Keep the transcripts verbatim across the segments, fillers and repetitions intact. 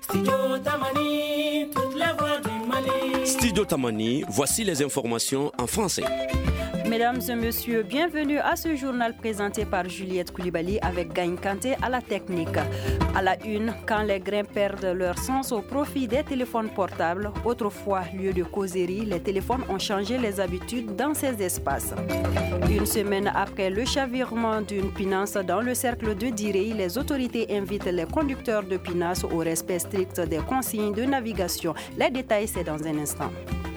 Studio Tamani, toutes les voix du Mali. Studio Tamani, voici les informations en français. Mesdames et messieurs, bienvenue à ce journal présenté par Juliette Koulibaly avec Gagne Kanté à la technique. À la une, quand les grains perdent leur sens au profit des téléphones portables, autrefois lieu de causerie, les téléphones ont changé les habitudes dans ces espaces. Une semaine après le chavirement d'une pinasse dans le cercle de Direy, les autorités invitent les conducteurs de pinasse au respect strict des consignes de navigation. Les détails, c'est dans un instant.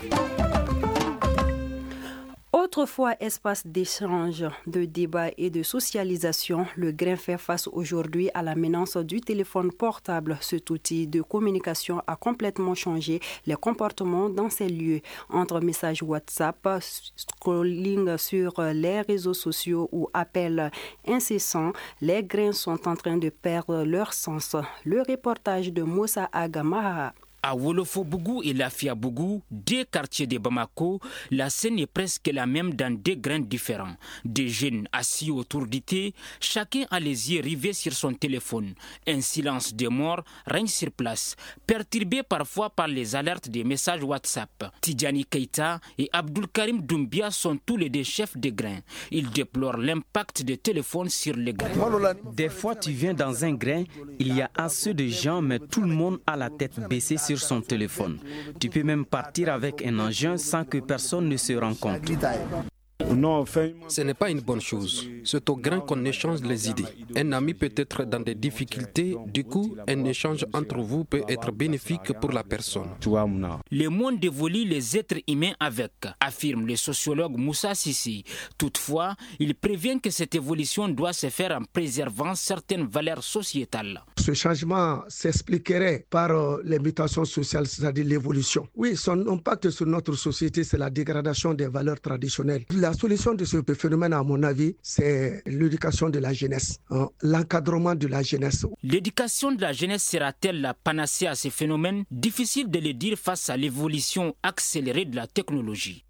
Autrefois espace d'échange, de débat et de socialisation, le grain fait face aujourd'hui à la menace du téléphone portable. Cet outil de communication a complètement changé les comportements dans ces lieux. Entre messages WhatsApp, scrolling sur les réseaux sociaux ou appels incessants, les grains sont en train de perdre leur sens. Le reportage de Moussa Agamaha. À Wolofo-Bougou et Lafia-Bougou, deux quartiers de Bamako, la scène est presque la même dans deux grains différents. Des jeunes assis autour du thé, chacun a les yeux rivés sur son téléphone. Un silence de mort règne sur place, perturbé parfois par les alertes des messages WhatsApp. Tidjani Keita et Abdul Karim Doumbia sont tous les deux chefs de grains. Ils déplorent l'impact des téléphones sur les grains. Des fois, tu viens dans un grain, il y a assez de gens, mais tout le monde a la tête baissée sur son téléphone. Tu peux même partir avec un engin sans que personne ne se rende compte. Ce n'est pas une bonne chose. C'est au grain qu'on échange les idées. Un ami peut être dans des difficultés, du coup, un échange entre vous peut être bénéfique pour la personne. Le monde évolue les êtres humains avec, affirme le sociologue Moussa Sissi. Toutefois, il prévient que cette évolution doit se faire en préservant certaines valeurs sociétales. Ce changement s'expliquerait par euh, les mutations sociales, c'est-à-dire l'évolution. Oui, son impact sur notre société, c'est la dégradation des valeurs traditionnelles. La solution de ce phénomène, à mon avis, c'est l'éducation de la jeunesse, hein, l'encadrement de la jeunesse. L'éducation de la jeunesse sera-t-elle la panacée à ces phénomènes? Difficile de le dire face à l'évolution accélérée de la technologie.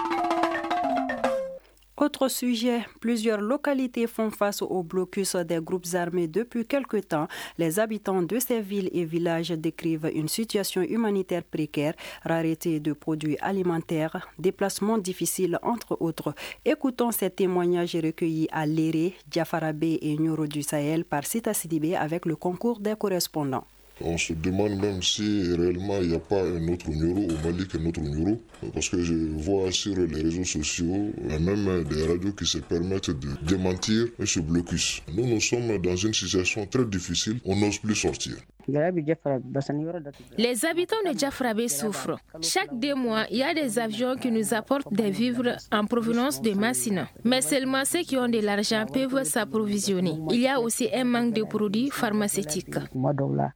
Autre sujet, plusieurs localités font face au blocus des groupes armés depuis quelque temps. Les habitants de ces villes et villages décrivent une situation humanitaire précaire, rareté de produits alimentaires, déplacements difficiles entre autres. Écoutons ces témoignages recueillis à Léré, Diafarabé et Nioro du Sahel par Sita Sidibé avec le concours des correspondants. On se demande même si réellement il n'y a pas un autre Nioro au Mali qu'un autre Nioro, parce que je vois sur les réseaux sociaux, même des radios qui se permettent de démentir ce blocus. Nous, nous sommes dans une situation très difficile, on n'ose plus sortir. Les habitants de Diafrabé souffrent. Chaque deux mois, il y a des avions qui nous apportent des vivres en provenance de Massina. Mais seulement ceux qui ont de l'argent peuvent s'approvisionner. Il y a aussi un manque de produits pharmaceutiques. Alors,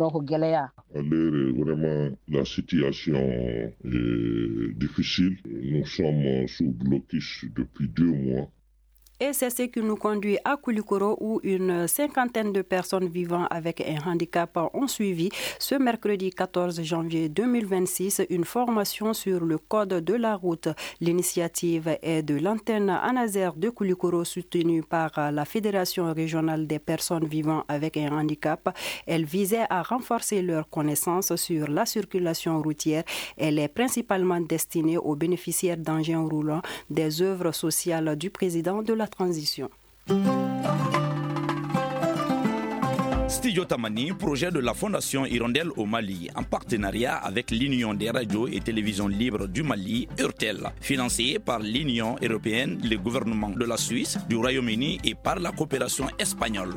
vraiment, la situation est difficile. Nous sommes sous blocus depuis deux mois. Et c'est ce qui nous conduit à Koulikoro où une cinquantaine de personnes vivant avec un handicap ont suivi ce mercredi quatorze janvier deux mille vingt-six une formation sur le code de la route. L'initiative est de l'antenne Anazer de Koulikoro soutenue par la Fédération régionale des personnes vivant avec un handicap. Elle visait à renforcer leurs connaissances sur la circulation routière. Elle est principalement destinée aux bénéficiaires d'engins roulants des œuvres sociales du président de la transition. Studio Tamani, projet de la Fondation Hirondelle au Mali, en partenariat avec l'Union des radios et télévisions libres du Mali, URTEL, financé par l'Union européenne, le gouvernement de la Suisse, du Royaume-Uni et par la coopération espagnole.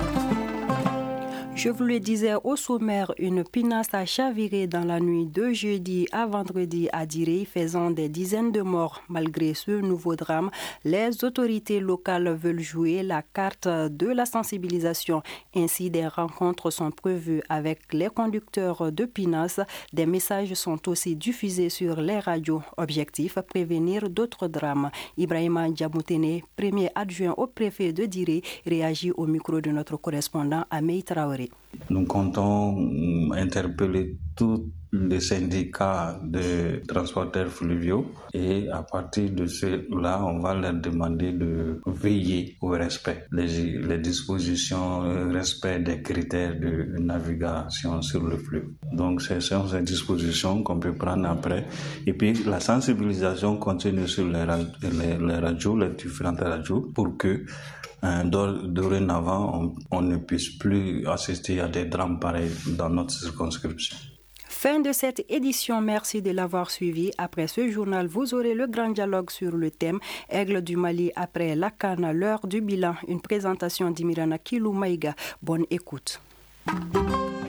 Je vous le disais au sommaire, une pinasse a chaviré dans la nuit de jeudi à vendredi à Direy, faisant des dizaines de morts. Malgré ce nouveau drame, les autorités locales veulent jouer la carte de la sensibilisation. Ainsi, des rencontres sont prévues avec les conducteurs de pinasse. Des messages sont aussi diffusés sur les radios. Objectif, prévenir d'autres drames. Ibrahima Djamoutene, premier adjoint au préfet de Direy, réagit au micro de notre correspondant Amei Traoré. Nous comptons interpeller toutes les des syndicats de transporteurs fluviaux et à partir de cela, on va leur demander de veiller au respect, les, les dispositions, le respect des critères de navigation sur le fleuve. Donc, ce sont ces dispositions qu'on peut prendre après. Et puis, la sensibilisation continue sur les, les, les radios, les différentes radios, pour que euh, dorénavant, on, on ne puisse plus assister à des drames pareils dans notre circonscription. Fin de cette édition, merci de l'avoir suivi. Après ce journal, vous aurez le grand dialogue sur le thème Aigle du Mali après la Cannes, l'heure du bilan. Une présentation d'Imirana Kilou Maïga. Bonne écoute.